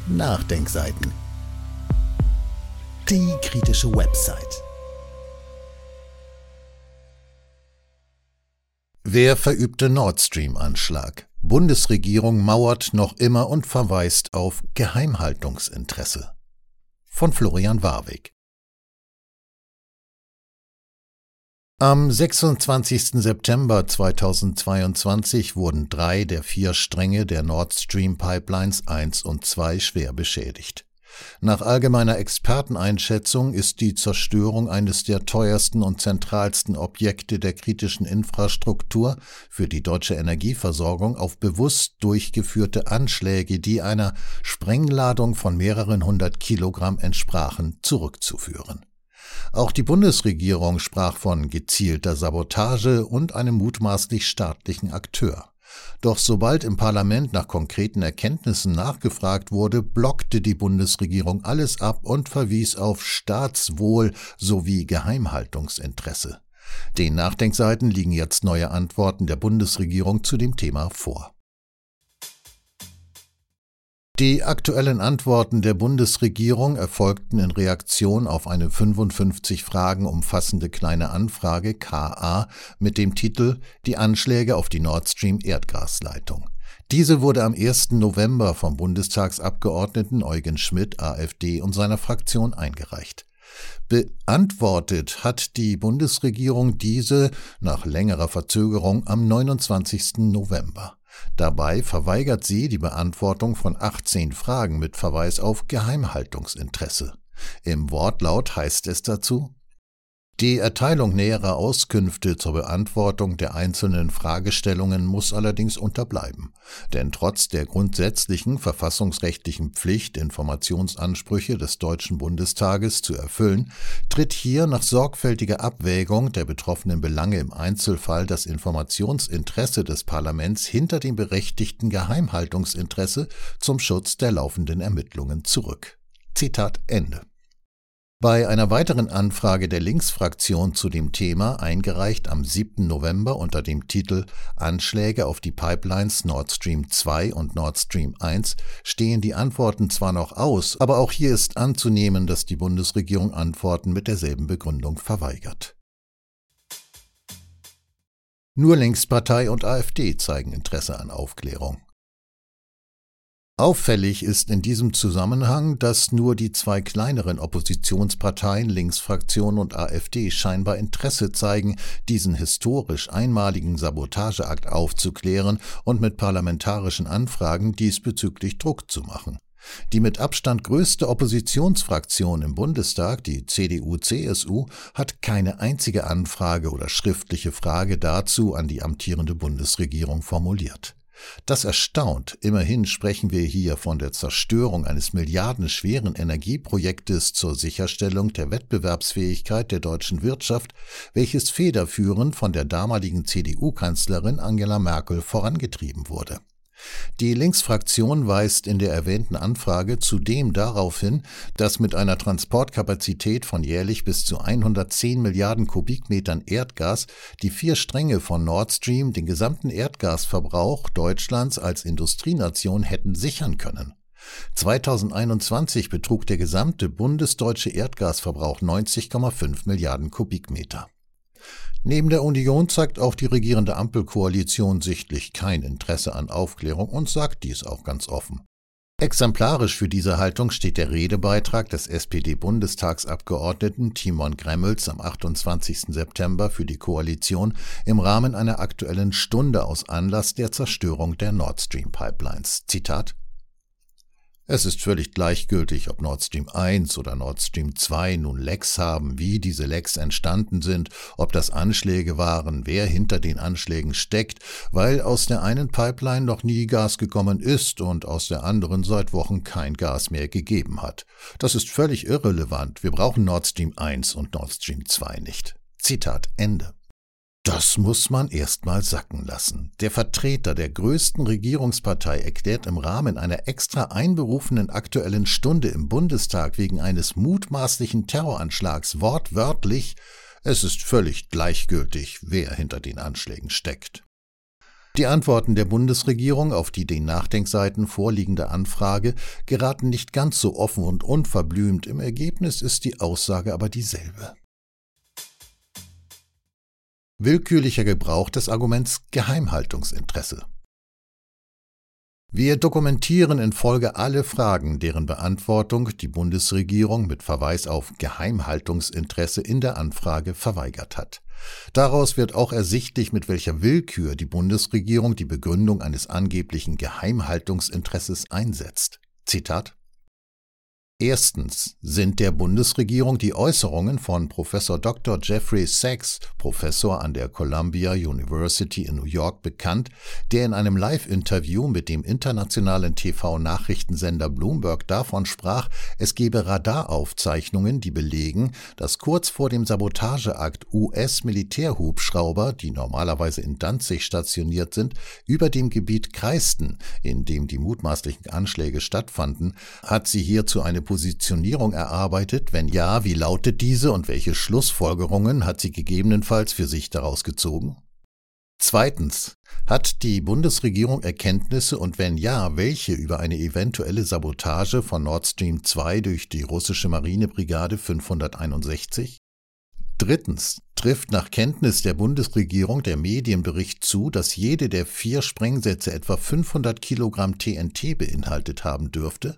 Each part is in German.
Nachdenkseiten. Die kritische Website. Wer verübte Nord Stream-Anschlag? Bundesregierung mauert noch immer und verweist auf Geheimhaltungsinteresse. Von Florian Warwick. Am 26. September 2022 wurden 3 der 4 Stränge der Nord Stream Pipelines 1 und 2 schwer beschädigt. Nach allgemeiner Experteneinschätzung ist die Zerstörung eines der teuersten und zentralsten Objekte der kritischen Infrastruktur für die deutsche Energieversorgung auf bewusst durchgeführte Anschläge, die einer Sprengladung von mehreren hundert Kilogramm entsprachen, zurückzuführen. Auch die Bundesregierung sprach von gezielter Sabotage und einem mutmaßlich staatlichen Akteur. Doch sobald im Parlament nach konkreten Erkenntnissen nachgefragt wurde, blockte die Bundesregierung alles ab und verwies auf Staatswohl sowie Geheimhaltungsinteresse. Den Nachdenkseiten liegen jetzt neue Antworten der Bundesregierung zu dem Thema vor. Die aktuellen Antworten der Bundesregierung erfolgten in Reaktion auf eine 55 Fragen umfassende kleine Anfrage (KA) mit dem Titel »Die Anschläge auf die Nord Stream Erdgasleitung«. Diese wurde am 1. November vom Bundestagsabgeordneten Eugen Schmidt, AfD, und seiner Fraktion eingereicht. Beantwortet hat die Bundesregierung diese nach längerer Verzögerung am 29. November. Dabei verweigert sie die Beantwortung von 18 Fragen mit Verweis auf Geheimhaltungsinteresse. Im Wortlaut heißt es dazu: Die Erteilung näherer Auskünfte zur Beantwortung der einzelnen Fragestellungen muss allerdings unterbleiben, denn trotz der grundsätzlichen verfassungsrechtlichen Pflicht, Informationsansprüche des Deutschen Bundestages zu erfüllen, tritt hier nach sorgfältiger Abwägung der betroffenen Belange im Einzelfall das Informationsinteresse des Parlaments hinter dem berechtigten Geheimhaltungsinteresse zum Schutz der laufenden Ermittlungen zurück. Zitat Ende. Bei einer weiteren Anfrage der Linksfraktion zu dem Thema, eingereicht am 7. November unter dem Titel »Anschläge auf die Pipelines Nord Stream 2 und Nord Stream 1«, stehen die Antworten zwar noch aus, aber auch hier ist anzunehmen, dass die Bundesregierung Antworten mit derselben Begründung verweigert. Nur Linkspartei und AfD zeigen Interesse an Aufklärung. Auffällig ist in diesem Zusammenhang, dass nur die 2 kleineren Oppositionsparteien, Linksfraktion und AfD, scheinbar Interesse zeigen, diesen historisch einmaligen Sabotageakt aufzuklären und mit parlamentarischen Anfragen diesbezüglich Druck zu machen. Die mit Abstand größte Oppositionsfraktion im Bundestag, die CDU/CSU, hat keine einzige Anfrage oder schriftliche Frage dazu an die amtierende Bundesregierung formuliert. Das erstaunt, immerhin sprechen wir hier von der Zerstörung eines milliardenschweren Energieprojektes zur Sicherstellung der Wettbewerbsfähigkeit der deutschen Wirtschaft, welches federführend von der damaligen CDU-Kanzlerin Angela Merkel vorangetrieben wurde. Die Linksfraktion weist in der erwähnten Anfrage zudem darauf hin, dass mit einer Transportkapazität von jährlich bis zu 110 Milliarden Kubikmetern Erdgas die 4 Stränge von Nord Stream den gesamten Erdgasverbrauch Deutschlands als Industrienation hätten sichern können. 2021 betrug der gesamte bundesdeutsche Erdgasverbrauch 90,5 Milliarden Kubikmeter. Neben der Union zeigt auch die regierende Ampelkoalition sichtlich kein Interesse an Aufklärung und sagt dies auch ganz offen. Exemplarisch für diese Haltung steht der Redebeitrag des SPD-Bundestagsabgeordneten Timon Gremmels am 28. September für die Koalition im Rahmen einer Aktuellen Stunde aus Anlass der Zerstörung der Nord Stream Pipelines. Zitat: Es ist völlig gleichgültig, ob Nord Stream 1 oder Nord Stream 2 nun Lecks haben, wie diese Lecks entstanden sind, ob das Anschläge waren, wer hinter den Anschlägen steckt, weil aus der einen Pipeline noch nie Gas gekommen ist und aus der anderen seit Wochen kein Gas mehr gegeben hat. Das ist völlig irrelevant. Wir brauchen Nord Stream 1 und Nord Stream 2 nicht. Zitat Ende. Das muss man erst mal sacken lassen. Der Vertreter der größten Regierungspartei erklärt im Rahmen einer extra einberufenen Aktuellen Stunde im Bundestag wegen eines mutmaßlichen Terroranschlags wortwörtlich: Es ist völlig gleichgültig, wer hinter den Anschlägen steckt. Die Antworten der Bundesregierung auf die den Nachdenkseiten vorliegende Anfrage geraten nicht ganz so offen und unverblümt, im Ergebnis ist die Aussage aber dieselbe. Willkürlicher Gebrauch des Arguments Geheimhaltungsinteresse. Wir dokumentieren in Folge alle Fragen, deren Beantwortung die Bundesregierung mit Verweis auf Geheimhaltungsinteresse in der Anfrage verweigert hat. Daraus wird auch ersichtlich, mit welcher Willkür die Bundesregierung die Begründung eines angeblichen Geheimhaltungsinteresses einsetzt. Zitat: Erstens sind der Bundesregierung die Äußerungen von Prof. Dr. Jeffrey Sachs, Professor an der Columbia University in New York, bekannt, der in einem Live-Interview mit dem internationalen TV-Nachrichtensender Bloomberg davon sprach, es gebe Radaraufzeichnungen, die belegen, dass kurz vor dem Sabotageakt US-Militärhubschrauber, die normalerweise in Danzig stationiert sind, über dem Gebiet kreisten, in dem die mutmaßlichen Anschläge stattfanden. Hat sie hierzu eine Positionierung erarbeitet? Wenn ja, wie lautet diese und welche Schlussfolgerungen hat sie gegebenenfalls für sich daraus gezogen? Zweitens, hat die Bundesregierung Erkenntnisse und wenn ja, welche über eine eventuelle Sabotage von Nord Stream 2 durch die russische Marinebrigade 561? Drittens, trifft nach Kenntnis der Bundesregierung der Medienbericht zu, dass jede der 4 Sprengsätze etwa 500 Kilogramm TNT beinhaltet haben dürfte?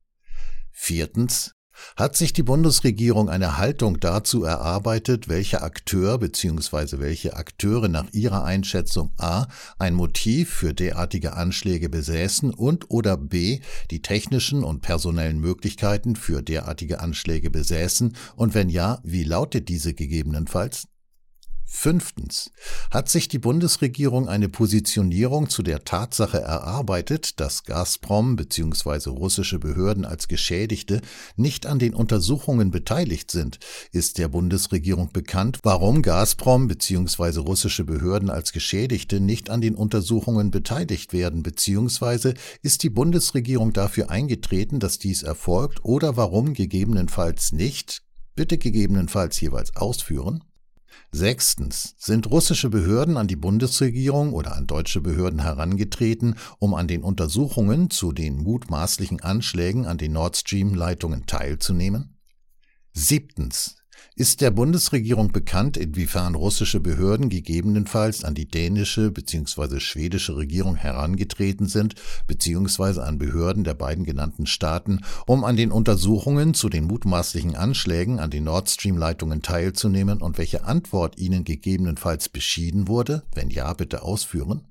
Viertens, hat sich die Bundesregierung eine Haltung dazu erarbeitet, welcher Akteur bzw. welche Akteure nach ihrer Einschätzung a. ein Motiv für derartige Anschläge besäßen und oder b. die technischen und personellen Möglichkeiten für derartige Anschläge besäßen und wenn ja, wie lautet diese gegebenenfalls? Fünftens, hat sich die Bundesregierung eine Positionierung zu der Tatsache erarbeitet, dass Gazprom bzw. russische Behörden als Geschädigte nicht an den Untersuchungen beteiligt sind? Ist der Bundesregierung bekannt, warum Gazprom bzw. russische Behörden als Geschädigte nicht an den Untersuchungen beteiligt werden, bzw. ist die Bundesregierung dafür eingetreten, dass dies erfolgt oder warum gegebenenfalls nicht? Bitte gegebenenfalls jeweils ausführen. Sechstens, sind russische Behörden an die Bundesregierung oder an deutsche Behörden herangetreten, um an den Untersuchungen zu den mutmaßlichen Anschlägen an den Nord Stream-Leitungen teilzunehmen? Siebtens, ist der Bundesregierung bekannt, inwiefern russische Behörden gegebenenfalls an die dänische bzw. schwedische Regierung herangetreten sind, bzw. an Behörden der beiden genannten Staaten, um an den Untersuchungen zu den mutmaßlichen Anschlägen an den Nord Stream-Leitungen teilzunehmen und welche Antwort ihnen gegebenenfalls beschieden wurde? Wenn ja, bitte ausführen.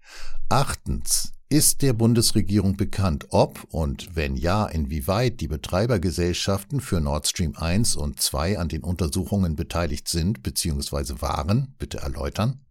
Achtens, ist der Bundesregierung bekannt, ob und wenn ja, inwieweit die Betreibergesellschaften für Nord Stream 1 und 2 an den Untersuchungen beteiligt sind bzw. waren? Bitte erläutern.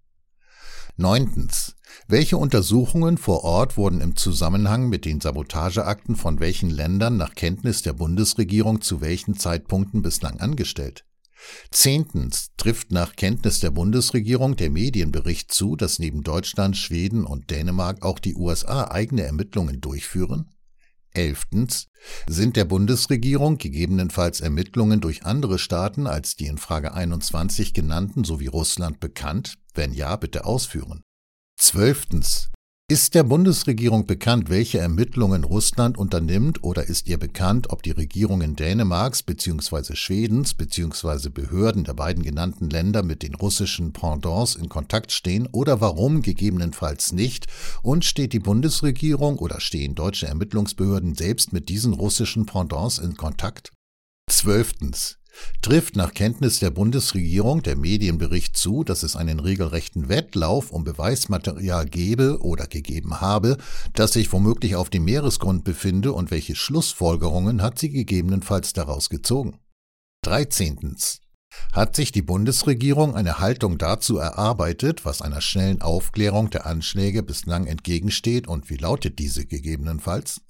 Neuntens, welche Untersuchungen vor Ort wurden im Zusammenhang mit den Sabotageakten von welchen Ländern nach Kenntnis der Bundesregierung zu welchen Zeitpunkten bislang angestellt? Zehntens, trifft nach Kenntnis der Bundesregierung der Medienbericht zu, dass neben Deutschland, Schweden und Dänemark auch die USA eigene Ermittlungen durchführen? Elftens, sind der Bundesregierung gegebenenfalls Ermittlungen durch andere Staaten als die in Frage 21 genannten sowie Russland bekannt? Wenn ja, bitte ausführen. Zwölftens, ist der Bundesregierung bekannt, welche Ermittlungen Russland unternimmt oder ist ihr bekannt, ob die Regierungen Dänemarks bzw. Schwedens bzw. Behörden der beiden genannten Länder mit den russischen Pendants in Kontakt stehen oder warum gegebenenfalls nicht und steht die Bundesregierung oder stehen deutsche Ermittlungsbehörden selbst mit diesen russischen Pendants in Kontakt? Zwölftens, trifft nach Kenntnis der Bundesregierung der Medienbericht zu, dass es einen regelrechten Wettlauf um Beweismaterial gebe oder gegeben habe, das sich womöglich auf dem Meeresgrund befinde und welche Schlussfolgerungen hat sie gegebenenfalls daraus gezogen? 13. Hat sich die Bundesregierung eine Haltung dazu erarbeitet, was einer schnellen Aufklärung der Anschläge bislang entgegensteht und wie lautet diese gegebenenfalls?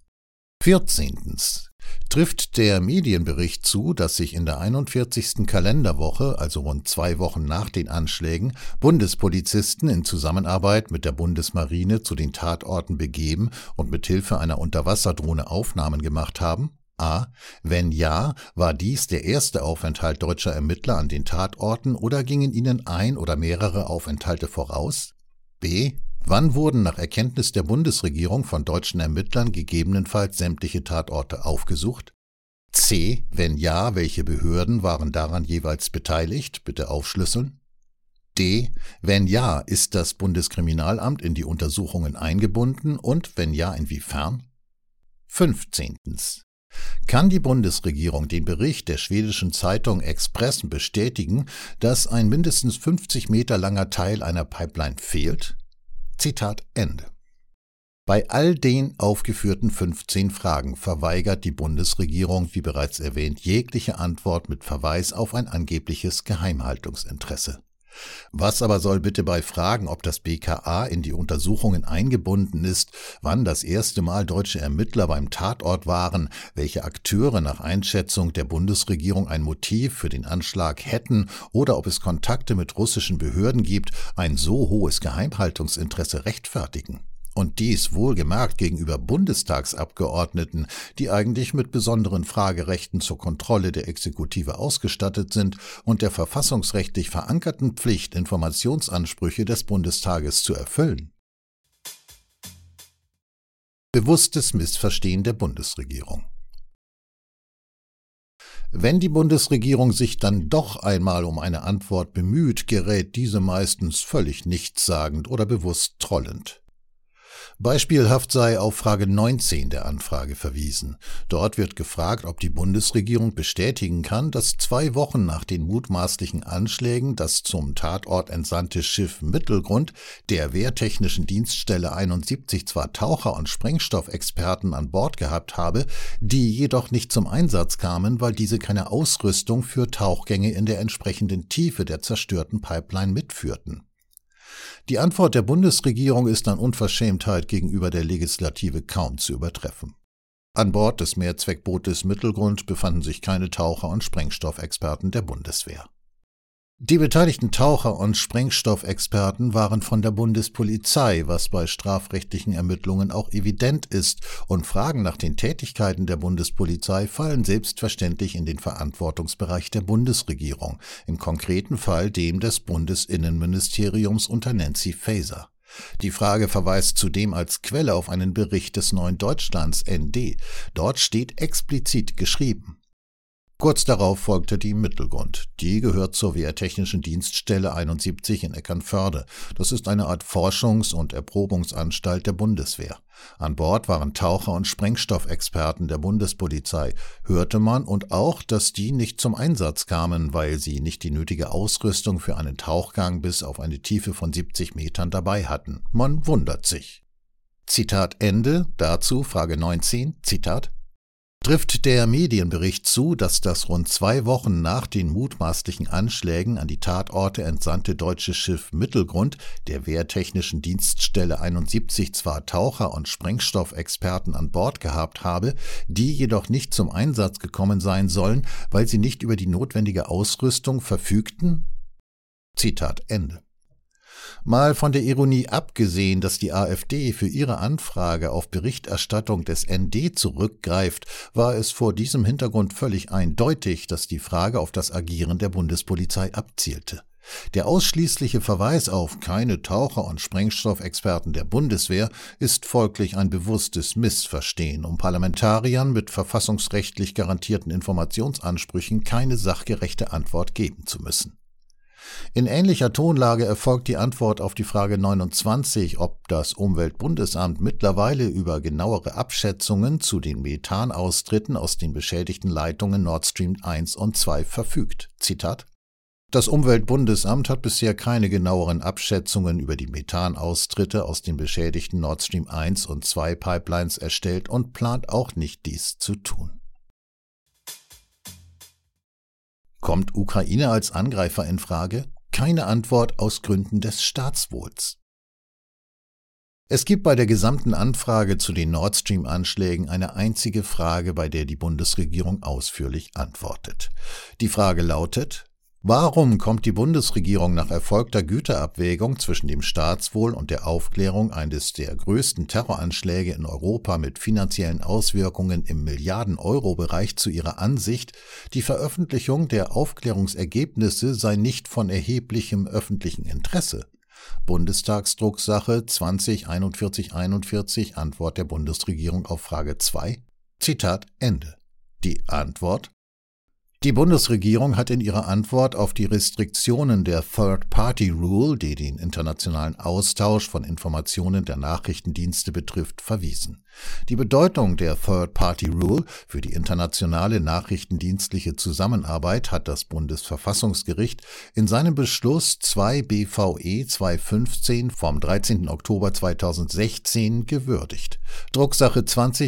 14. Trifft der Medienbericht zu, dass sich in der 41. Kalenderwoche, also rund 2 Wochen nach den Anschlägen, Bundespolizisten in Zusammenarbeit mit der Bundesmarine zu den Tatorten begeben und mit Hilfe einer Unterwasserdrohne Aufnahmen gemacht haben? A. Wenn ja, war dies der erste Aufenthalt deutscher Ermittler an den Tatorten oder gingen ihnen ein oder mehrere Aufenthalte voraus? B. Wann wurden nach Erkenntnis der Bundesregierung von deutschen Ermittlern gegebenenfalls sämtliche Tatorte aufgesucht? C. Wenn ja, welche Behörden waren daran jeweils beteiligt? Bitte aufschlüsseln. D. Wenn ja, ist das Bundeskriminalamt in die Untersuchungen eingebunden und wenn ja, inwiefern? 15. Kann die Bundesregierung den Bericht der schwedischen Zeitung Expressen bestätigen, dass ein mindestens 50 Meter langer Teil einer Pipeline fehlt? Zitat Ende. Bei all den aufgeführten 15 Fragen verweigert die Bundesregierung, wie bereits erwähnt, jegliche Antwort mit Verweis auf ein angebliches Geheimhaltungsinteresse. Was aber soll bitte bei Fragen, ob das BKA in die Untersuchungen eingebunden ist, wann das erste Mal deutsche Ermittler beim Tatort waren, welche Akteure nach Einschätzung der Bundesregierung ein Motiv für den Anschlag hätten oder ob es Kontakte mit russischen Behörden gibt, ein so hohes Geheimhaltungsinteresse rechtfertigen? Und dies wohlgemerkt gegenüber Bundestagsabgeordneten, die eigentlich mit besonderen Fragerechten zur Kontrolle der Exekutive ausgestattet sind und der verfassungsrechtlich verankerten Pflicht, Informationsansprüche des Bundestages zu erfüllen. Bewusstes Missverstehen der Bundesregierung. Wenn die Bundesregierung sich dann doch einmal um eine Antwort bemüht, gerät diese meistens völlig nichtssagend oder bewusst trollend. Beispielhaft sei auf Frage 19 der Anfrage verwiesen. Dort wird gefragt, ob die Bundesregierung bestätigen kann, dass 2 Wochen nach den mutmaßlichen Anschlägen das zum Tatort entsandte Schiff Mittelgrund der Wehrtechnischen Dienststelle 71 zwar Taucher und Sprengstoffexperten an Bord gehabt habe, die jedoch nicht zum Einsatz kamen, weil diese keine Ausrüstung für Tauchgänge in der entsprechenden Tiefe der zerstörten Pipeline mitführten. Die Antwort der Bundesregierung ist an Unverschämtheit gegenüber der Legislative kaum zu übertreffen. An Bord des Mehrzweckbootes Mittelgrund befanden sich keine Taucher und Sprengstoffexperten der Bundeswehr. Die beteiligten Taucher und Sprengstoffexperten waren von der Bundespolizei, was bei strafrechtlichen Ermittlungen auch evident ist, und Fragen nach den Tätigkeiten der Bundespolizei fallen selbstverständlich in den Verantwortungsbereich der Bundesregierung, im konkreten Fall dem des Bundesinnenministeriums unter Nancy Faeser. Die Frage verweist zudem als Quelle auf einen Bericht des Neuen Deutschlands ND. Dort steht explizit geschrieben: Kurz darauf folgte die Mittelgrund. Die gehört zur Wehrtechnischen Dienststelle 71 in Eckernförde. Das ist eine Art Forschungs- und Erprobungsanstalt der Bundeswehr. An Bord waren Taucher und Sprengstoffexperten der Bundespolizei. Hörte man und auch, dass die nicht zum Einsatz kamen, weil sie nicht die nötige Ausrüstung für einen Tauchgang bis auf eine Tiefe von 70 Metern dabei hatten. Man wundert sich. Zitat Ende, dazu Frage 19, Zitat: Trifft der Medienbericht zu, dass das rund 2 Wochen nach den mutmaßlichen Anschlägen an die Tatorte entsandte deutsche Schiff Mittelgrund der Wehrtechnischen Dienststelle 71 zwar Taucher und Sprengstoffexperten an Bord gehabt habe, die jedoch nicht zum Einsatz gekommen sein sollen, weil sie nicht über die notwendige Ausrüstung verfügten? Zitat Ende. Mal von der Ironie abgesehen, dass die AfD für ihre Anfrage auf Berichterstattung des ND zurückgreift, war es vor diesem Hintergrund völlig eindeutig, dass die Frage auf das Agieren der Bundespolizei abzielte. Der ausschließliche Verweis auf keine Taucher- und Sprengstoffexperten der Bundeswehr ist folglich ein bewusstes Missverstehen, um Parlamentariern mit verfassungsrechtlich garantierten Informationsansprüchen keine sachgerechte Antwort geben zu müssen. In ähnlicher Tonlage erfolgt die Antwort auf die Frage 29, ob das Umweltbundesamt mittlerweile über genauere Abschätzungen zu den Methanaustritten aus den beschädigten Leitungen Nord Stream 1 und 2 verfügt. Zitat: Das Umweltbundesamt hat bisher keine genaueren Abschätzungen über die Methanaustritte aus den beschädigten Nord Stream 1 und 2 Pipelines erstellt und plant auch nicht, dies zu tun. Kommt Ukraine als Angreifer in Frage? Keine Antwort aus Gründen des Staatswohls. Es gibt bei der gesamten Anfrage zu den Nord Stream-Anschlägen eine einzige Frage, bei der die Bundesregierung ausführlich antwortet. Die Frage lautet: Warum kommt die Bundesregierung nach erfolgter Güterabwägung zwischen dem Staatswohl und der Aufklärung eines der größten Terroranschläge in Europa mit finanziellen Auswirkungen im Milliarden-Euro-Bereich zu ihrer Ansicht, die Veröffentlichung der Aufklärungsergebnisse sei nicht von erheblichem öffentlichen Interesse? Bundestagsdrucksache 20-4141, Antwort der Bundesregierung auf Frage 2. Zitat Ende. Die Antwort: Die Bundesregierung hat in ihrer Antwort auf die Restriktionen der Third-Party-Rule, die den internationalen Austausch von Informationen der Nachrichtendienste betrifft, verwiesen. Die Bedeutung der Third-Party-Rule für die internationale nachrichtendienstliche Zusammenarbeit hat das Bundesverfassungsgericht in seinem Beschluss 2 BVE 215 vom 13. Oktober 2016 gewürdigt. Drucksache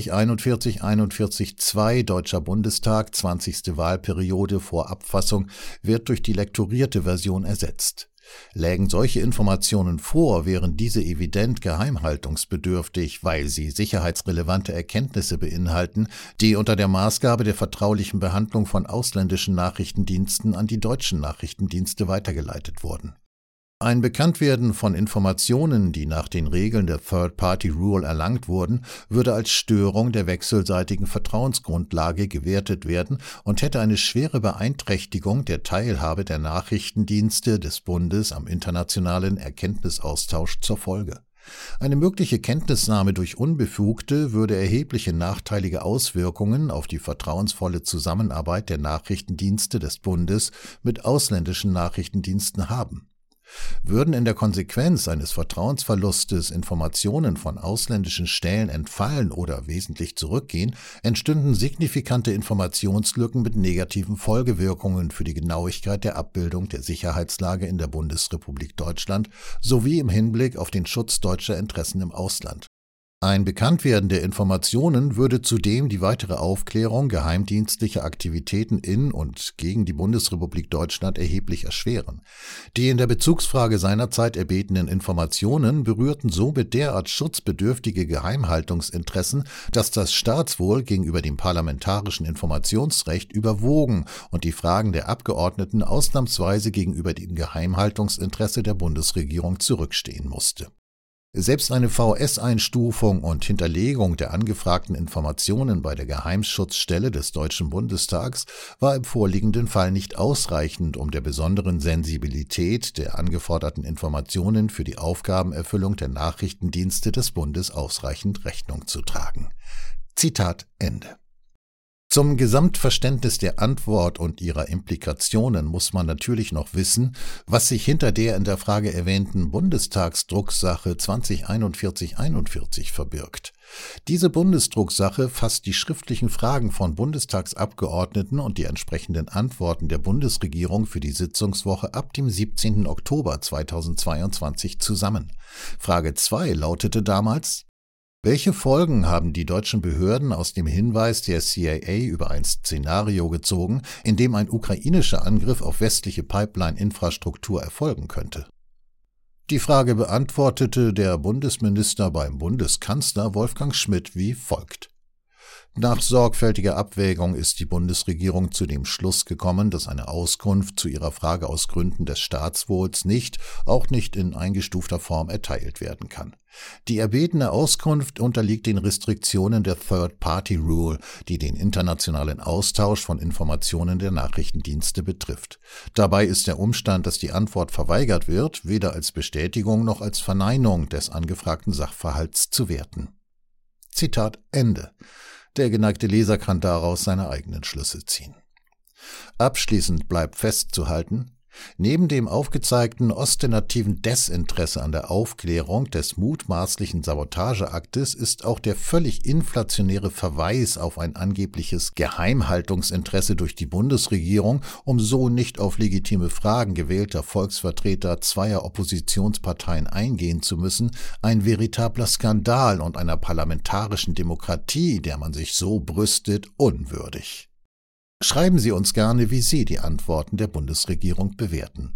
20-4141-2 Deutscher Bundestag, 20. Wahlperiode vor Abfassung, wird durch die lektorierte Version ersetzt. Lägen solche Informationen vor, wären diese evident geheimhaltungsbedürftig, weil sie sicherheitsrelevante Erkenntnisse beinhalten, die unter der Maßgabe der vertraulichen Behandlung von ausländischen Nachrichtendiensten an die deutschen Nachrichtendienste weitergeleitet wurden. Ein Bekanntwerden von Informationen, die nach den Regeln der Third-Party-Rule erlangt wurden, würde als Störung der wechselseitigen Vertrauensgrundlage gewertet werden und hätte eine schwere Beeinträchtigung der Teilhabe der Nachrichtendienste des Bundes am internationalen Erkenntnisaustausch zur Folge. Eine mögliche Kenntnisnahme durch Unbefugte würde erhebliche nachteilige Auswirkungen auf die vertrauensvolle Zusammenarbeit der Nachrichtendienste des Bundes mit ausländischen Nachrichtendiensten haben. Würden in der Konsequenz eines Vertrauensverlustes Informationen von ausländischen Stellen entfallen oder wesentlich zurückgehen, entstünden signifikante Informationslücken mit negativen Folgewirkungen für die Genauigkeit der Abbildung der Sicherheitslage in der Bundesrepublik Deutschland sowie im Hinblick auf den Schutz deutscher Interessen im Ausland. Ein Bekanntwerden der Informationen würde zudem die weitere Aufklärung geheimdienstlicher Aktivitäten in und gegen die Bundesrepublik Deutschland erheblich erschweren. Die in der Bezugsfrage seinerzeit erbetenen Informationen berührten somit derart schutzbedürftige Geheimhaltungsinteressen, dass das Staatswohl gegenüber dem parlamentarischen Informationsrecht überwogen und die Fragen der Abgeordneten ausnahmsweise gegenüber dem Geheimhaltungsinteresse der Bundesregierung zurückstehen musste. Selbst eine VS-Einstufung und Hinterlegung der angefragten Informationen bei der Geheimschutzstelle des Deutschen Bundestags war im vorliegenden Fall nicht ausreichend, um der besonderen Sensibilität der angeforderten Informationen für die Aufgabenerfüllung der Nachrichtendienste des Bundes ausreichend Rechnung zu tragen. Zitat Ende. Zum Gesamtverständnis der Antwort und ihrer Implikationen muss man natürlich noch wissen, was sich hinter der in der Frage erwähnten Bundestagsdrucksache 20-4141 verbirgt. Diese Bundesdrucksache fasst die schriftlichen Fragen von Bundestagsabgeordneten und die entsprechenden Antworten der Bundesregierung für die Sitzungswoche ab dem 17. Oktober 2022 zusammen. Frage 2 lautete damals: Welche Folgen haben die deutschen Behörden aus dem Hinweis der CIA über ein Szenario gezogen, in dem ein ukrainischer Angriff auf westliche Pipeline-Infrastruktur erfolgen könnte? Die Frage beantwortete der Bundesminister beim Bundeskanzler Wolfgang Schmidt wie folgt: Nach sorgfältiger Abwägung ist die Bundesregierung zu dem Schluss gekommen, dass eine Auskunft zu ihrer Frage aus Gründen des Staatswohls auch nicht in eingestufter Form erteilt werden kann. Die erbetene Auskunft unterliegt den Restriktionen der Third-Party-Rule, die den internationalen Austausch von Informationen der Nachrichtendienste betrifft. Dabei ist der Umstand, dass die Antwort verweigert wird, weder als Bestätigung noch als Verneinung des angefragten Sachverhalts zu werten. Zitat Ende. Der geneigte Leser kann daraus seine eigenen Schlüsse ziehen. Abschließend bleibt festzuhalten: Neben dem aufgezeigten ostentativen Desinteresse an der Aufklärung des mutmaßlichen Sabotageaktes ist auch der völlig inflationäre Verweis auf ein angebliches Geheimhaltungsinteresse durch die Bundesregierung, um so nicht auf legitime Fragen gewählter Volksvertreter zweier Oppositionsparteien eingehen zu müssen, ein veritabler Skandal und einer parlamentarischen Demokratie, der man sich so brüstet, unwürdig. Schreiben Sie uns gerne, wie Sie die Antworten der Bundesregierung bewerten.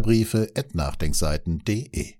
Leserbriefe@nachdenkseiten.de.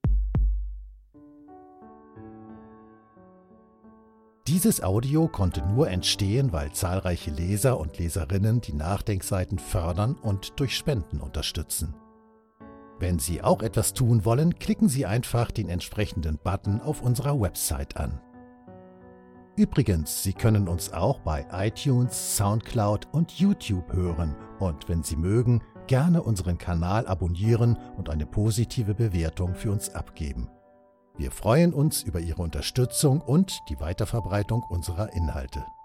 Dieses Audio konnte nur entstehen, weil zahlreiche Leser und Leserinnen die Nachdenkseiten fördern und durch Spenden unterstützen. Wenn Sie auch etwas tun wollen, klicken Sie einfach den entsprechenden Button auf unserer Website an. Übrigens, Sie können uns auch bei iTunes, Soundcloud und YouTube hören und wenn Sie mögen, gerne unseren Kanal abonnieren und eine positive Bewertung für uns abgeben. Wir freuen uns über Ihre Unterstützung und die Weiterverbreitung unserer Inhalte.